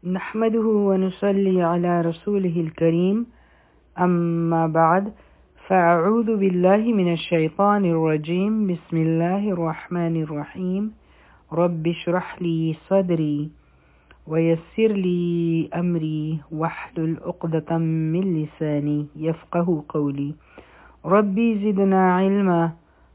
نحمده ونصلي على رسوله الكريم أما بعد فأعوذ بالله من الشيطان الرجيم بسم الله الرحمن الرحيم رب اشرح لي صدري ويسر لي أمري واحلل عقدة من لساني يفقه قولي ربي زدنا علما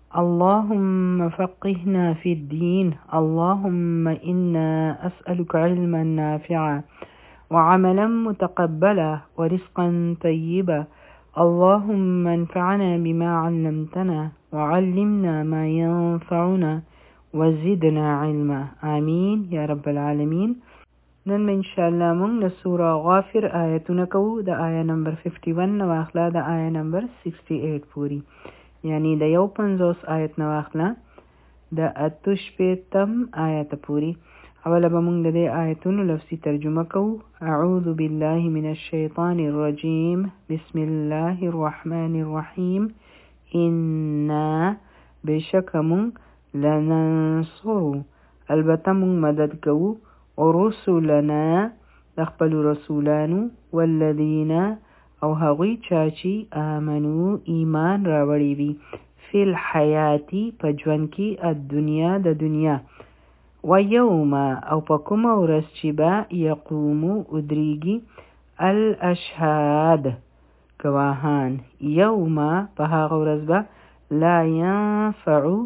اللهم فقهنا في الدين اللهم إنا أسألك علما نافعا وعملا متقبلا ورزقا طيبا اللهم انفعنا بما علمتنا وعلمنا ما ينفعنا وزدنا علما آمين يا رب العالمين. نن ان شاء الله موږ د سوره غافر آیتونه کوو د آیه نمبر 51 نو اخلا د آیه نمبر 68 پوری، یعنی د 50 آیت نو اخلا د 88 آیت پوری. اوله به موږ د دې آیتونو لفظي ترجمه کوو. اعوذ بالله من الشیطان الرجیم بسم الله الرحمن الرحیم انا بشک موږ لننصر البته موږ مدد کوو رسولنا د خپل رسولانو والذین او هغوی چاچی آمنو ایمان راوړی وي فی الحیاتی په ژوند کې الدنیا د دنیا و یوم او په کومه ورځ چې به یقومو ادریږي الاشهاد گواهان یوم په هغه ورځ به لا ینفع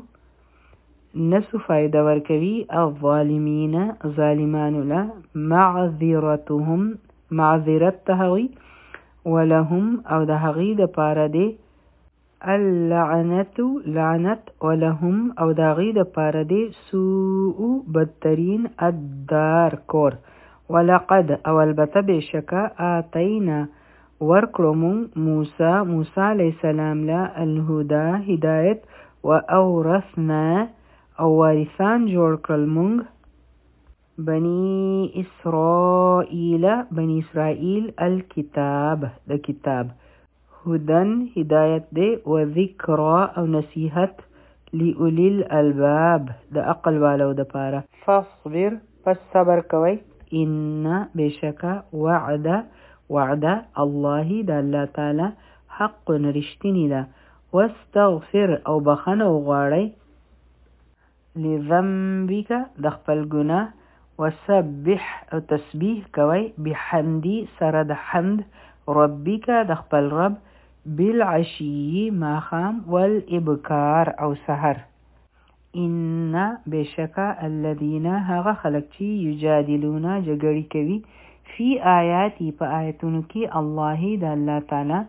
نسو فائدہ ورکوي الظالمین ظالمانو لا معذرتهم معذرت تهوی ولهم او د هغې د پاره دی اللعنت لعنت ولهم او د هغې د پاره دی سوء بدترین الدار کور ولقد او البته بشکه آتینا ورکړو مون موسی علیه السلام لا الهدى هدایت و اورثنا او وارثان جوړ کړل مونږ بني اسرائیل الکتاب د کتاب هدن هدایت دی و ذکرا او نصیحت لأولی الالباب د عقل والو د پاره فاصبر پس صبر کوي ان بشکا وعد الله د الله تعالی حق رښتینی ده واستغفر او بخنه وغواړئ لذنبک د خپل ګناه وسبح او تسبیح کوي بحمدی سره د حمد ربک د خپل رب بالعشی ماخام والابکار او سحر ان بشکا الذین هغه خلق چې یجادلون جګړې کوي فی آیاتی په آیتونو کې الله د الله تعالی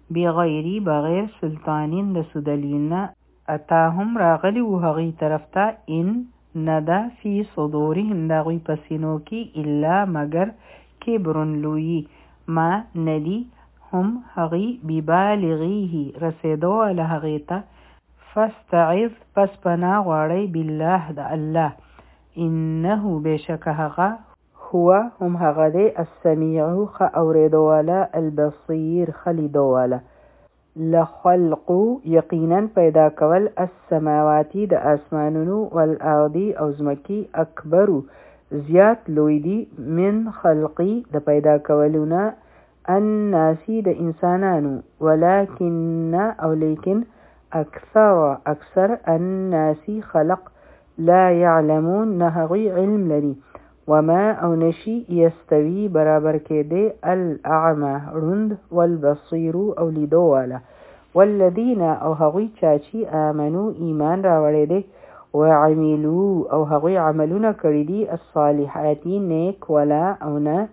بغیر سلطانین د سدلینا اتاهم راغلی و هغی طرف ته ان ندا فی صدورهم داغوی پسینو کی الا مگر کبرن لوی ما ندی هم هغی ببالغیه رسیدو علی هغی ته فاستعذ پس پنا غواړی بالله د الله انه بشک هغه هو هم هغه دی السمیع خ اوریدو والا البصیر خلیدو والا لخلق یقینا پیدا کول السماواتی د اسمانونو والارضی او زمکی اکبر زیات لوی دی من خلقی د پیدا کولونه الناسی د انسانانو ولکن او لیکن اکثر الناسی خلق لا يعلمون نهغی علم لري وما او نشی یستوی برابر کې دی الاعمى رند والبصیر او لیدو والا والذین او هغوی چاچی آمنو ایمان راوړی دی وعملو او هغوی عملونه کړی دي الصالحاتی نیک ولا او نه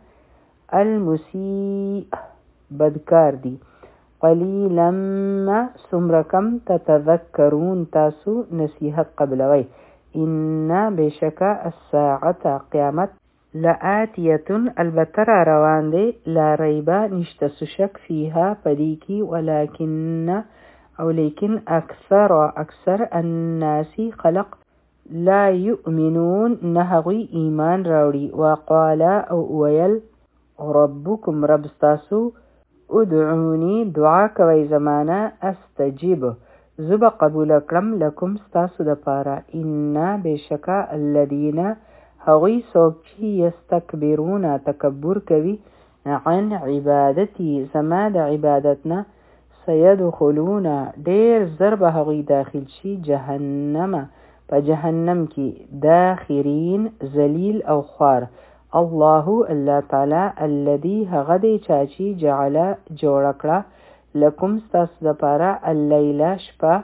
المسیء بدکار دی قلیلا ما سمرکم تتذکرون تاسو نصیحت قبلوی ان بشکا الساعت قیامت لآتیتن البتر روان دی لا ریبا نشتس شک فیها پدیکی ولکن او لیکن اکثر الناسی خلق لا یؤمنون نهغوی ایمان راوڑی وقالا او ویل ربکم ربستاسو ادعونی دعا کوي زمانہ استجیب زب قبول کړم لکم ستاسو د پاره ان بشکا الذین هغوی څوک چې یستکبرون تکبر کوي عن عبادتي زما د عبادت نه سیدخلون ډیر زر به هغوی داخل شي جهنم په جهنم کې داخرین ذلیل او خوار. الله تعالی الذي هغه دی چې جعل جوړ کړه لکم ستاسو دپاره اللیل شپه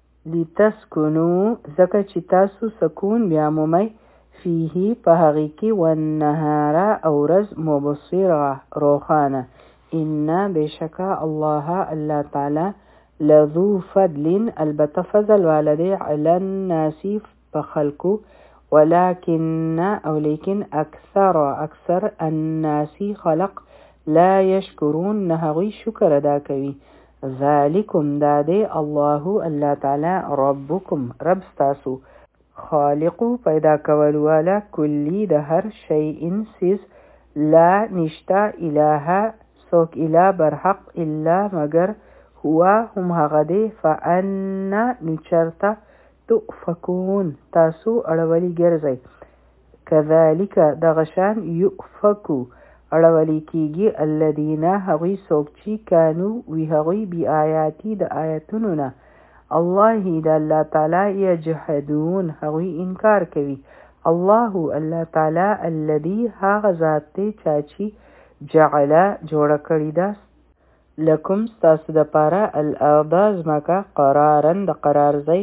لتسکنو ځکه چې تاسو سکون بیا مومئ فیه په هغې کې والنهار او ورځ مبصره روښانه. ان بشکه الله تعالی لذو فضل البته فضل والده علی الناس په خلکو ولكن او لیکن اکثر الناس خلق لا یشکرون نه هغوی شکر ادا کوي. ذالکم داده الله تعالی ربکم رب ستاسو خالقو پیدا کول والا کلی د هر شیء سیز لا نشتا اله سوک اله برحق الا مگر هو هم هغه دی فانا نچرتا تؤفکون تاسو اړولی ګرځئ کذالک دغشان یؤفکو اړولی کیږي الذین هغوی څوک چې کانو وی هغوی بی آیاتی د آیتونو نه الله د الله تعالی یجحدون هغوی انکار کوي. الله تعالی الذي هغه ذات دی چې جعل جوړ کړی ده لکم ستاسو دپاره الارض ځمکه قرارا د قرار ځای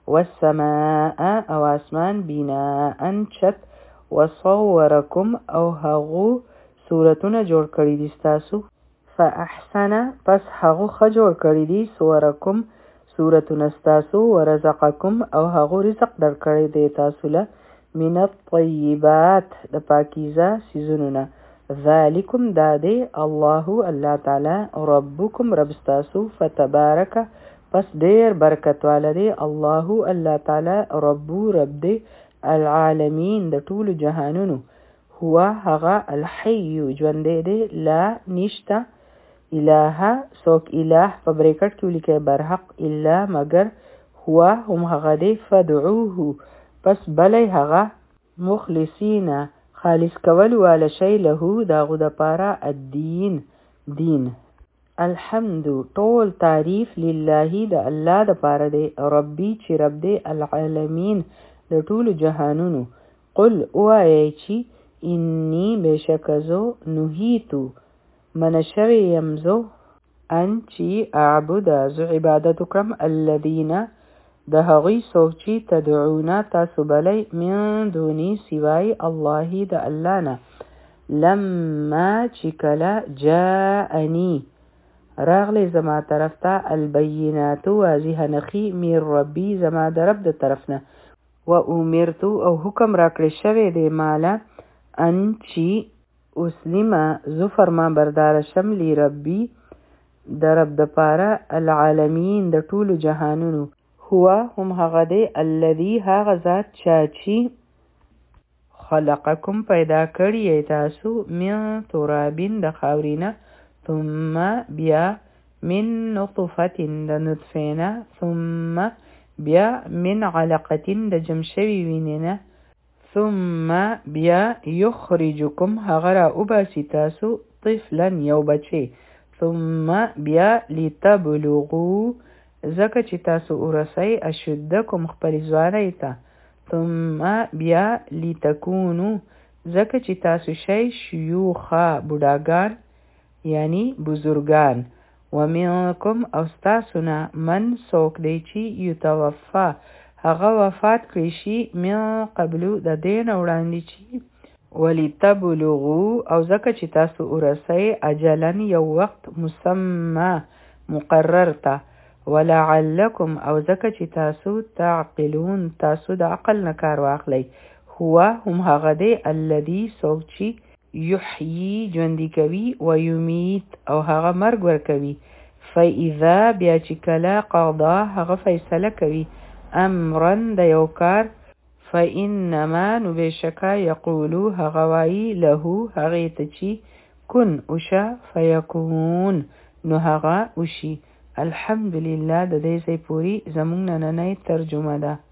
والسماء او اسمان بناء چت وصورکم او هغو صورتونه جوړ کړي دي ستاسو فاحسن پس هغو ښه جوړ کړي دي صورکم صورتونه ستاسو ورزقکم او هغو رزق در کړی دی تاسو له من الطیبات د پاکیزه څیزونو نه. ذالکم دا دی الله تعالی ربکم رب ستاسو فتبارک پس ډیر برکت والا دی الله تعالی رب دی العالمین د ټولو جهانونو هو هغه الحی ژوندی دی لا نشته اله سوک اله په بریکټ کې ولیکئ برحق الا مگر هو هم هغه دی فدعوه پس بلی هغه مخلصین خالص کول والا شی له داغو دپاره الدین دین. الحمد ټول تعریف لله د الله دپاره دی ربی چې رب دی العالمین د ټولو جهانونو. قل ووایئ چې انی بشکزو نهیتو من شوی یمزو ان چې اعبد زو عبادت کړم الذین د هغوی څوک چې تدعون تاسو بلی من دونی سوای الله د الله نه لما چې کله جاءنی راغلی زما طرف ته البینات واضح نخی من ربی زما د رب د طرف نه و امرتو او حکم را کړی شوی دی مالا ان چې اسلمه زو فرما بردار شم لی ربی د رب د پاره العالمین د ټولو جهانونو هو هم هغه دی الذي هغه ذات چې خلقکم پیدا کړی تاسو من ترابین د خاورینا ثم بیا من نطفه د نطفینا ثم بیا من علقه د جمشوی وینینا ثم بیا یخرجکم هغه را اوباسی تاسو طفلا یو بچی ثم بیا لتبلغو زکه چې تاسو ورسئ اشدکم خپل ځوانۍ ته ثم بیا لتکونو زکه چې تاسو شئ شیوخا بوډاګان یعنی بزرگان ومنکم او ستاسو نه من څوک دی چې یتوفا هغه وفات کړی شي من قبلو د دین وړاندې چې ولتبلغو او ځکه چې تاسو ورسئ اجلا یو وخت مسمى مقرر ته ولعلکم او ځکه چې تاسو تعقلون تاسو د عقل نه کار واخلئ هو هم هغه دی الذي څوک چې یحیی ژوندي کوي ویمیت او هغه مرګ ورکوي فاذا بیا چې کله قضا هغه فیصله کوي امرا د یو کار فانما نو بشکا یقولو هغه وایي له هغې ته چې کن اوشه فیکون نو هغه اوشي. الحمدلله د دې ځای پورې زموږ نننۍ ترجمه ده.